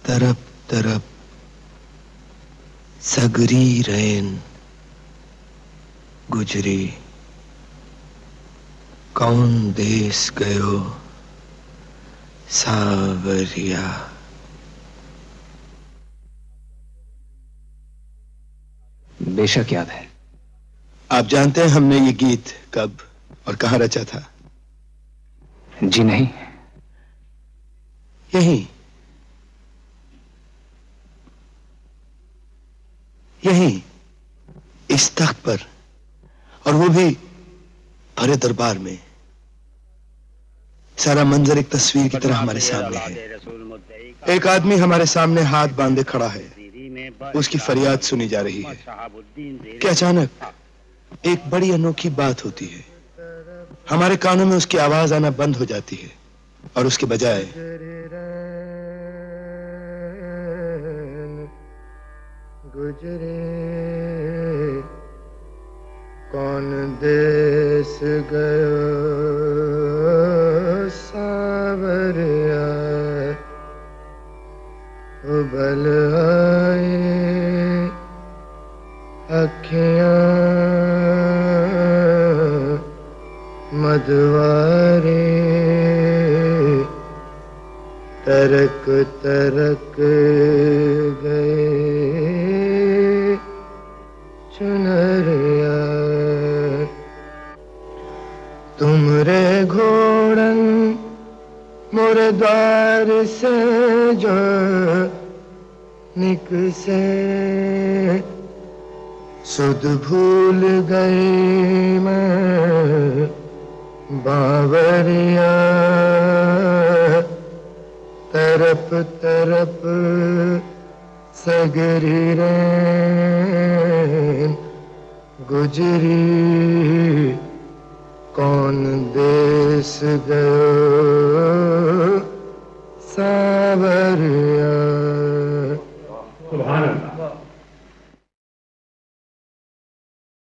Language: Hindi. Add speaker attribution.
Speaker 1: तरफ तरफ सगरी रैन गुजरी, कौन देश गयो सावरिया।
Speaker 2: बेशक याद है।
Speaker 1: आप जानते हैं हमने ये गीत कब और कहां रचा था?
Speaker 2: जी नहीं।
Speaker 1: यहीं यहीं इस तख्त पर, और वो भी भरे दरबार में। सारा मंजर एक तस्वीर की तरह हमारे सामने है। एक आदमी हमारे सामने हाथ बांधे खड़ा है, उसकी फरियाद सुनी जा रही है कि अचानक एक बड़ी अनोखी बात होती है। हमारे कानों में उसकी आवाज आना बंद हो जाती है और उसके बजाय
Speaker 3: गुजरे कौन देश गयो सावरिया, उबल आए अखियां मधुवारे, तरक तरक गए चुनरिया। तुमरे घोड़न मोरे द्वार से जो निकसे, सुध भूल गई मैं बावरिया। तरफ तरफ सगरी रैन गुजरी, कौन देश गयो